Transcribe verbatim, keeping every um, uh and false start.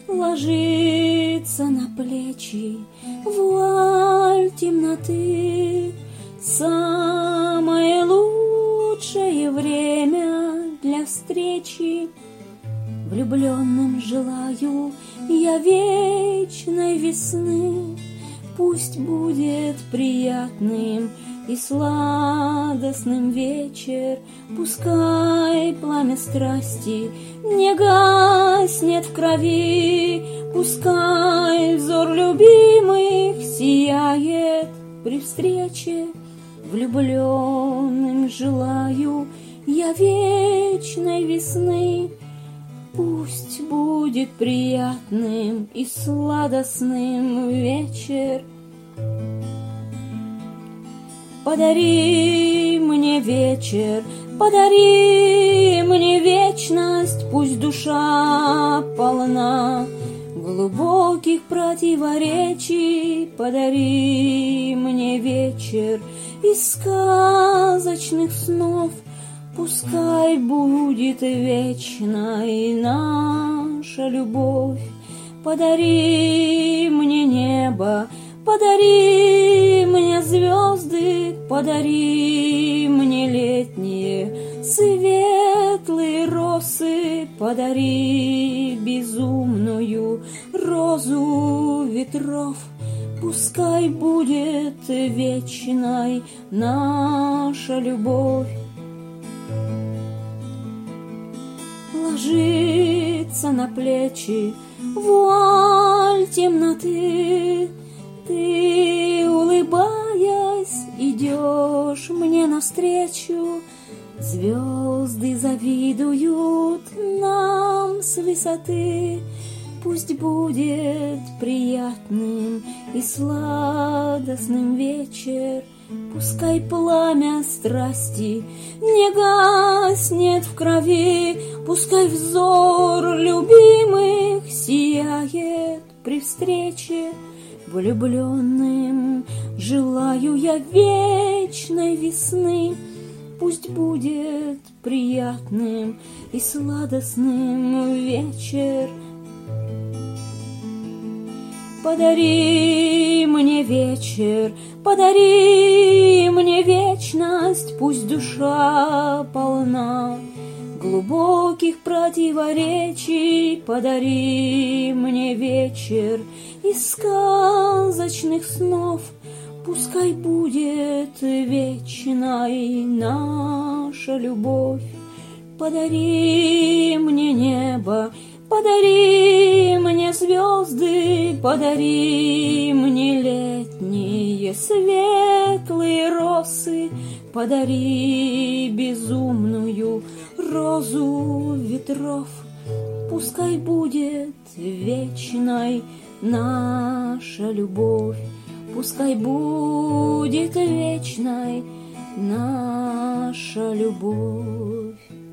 ложится на плечи вуаль темноты. Самое лучшее время для встречи. Влюбленным желаю я вечной весны. Пусть будет приятным и сладостным вечер, пускай пламя страсти не гаснет в крови, пускай взор любимых сияет при встрече. Влюбленным желаю я вечной весны. Пусть будет приятным и сладостным вечер. Подари мне вечер, подари мне вечность, пусть душа полна глубоких противоречий. Подари мне вечер из сказочных снов, пускай будет вечной наша любовь. Подари мне небо, подари мне звезды, подари мне летние светлые росы, подари безумную розу ветров. Пускай будет вечной наша любовь. Ложится на плечи вуаль темноты. Ты, улыбаясь, идешь мне навстречу. Звезды завидуют нам с высоты. Пусть будет приятным и сладостным вечер, пускай пламя страсти не гаснет в крови, пускай взор любимых сияет при встрече. Влюбленным желаю я вечной весны. Пусть будет приятным и сладостным вечер. Подари мне вечер, подари мне вечность, пусть душа полна глубоких противоречий. Подари мне вечер из сказочных снов, пускай будет вечной наша любовь. Подари мне небо, подари мне звезды, подари мне летние светлые росы, подари безумную розу ветров. Пускай будет вечной наша любовь, пускай будет вечной наша любовь.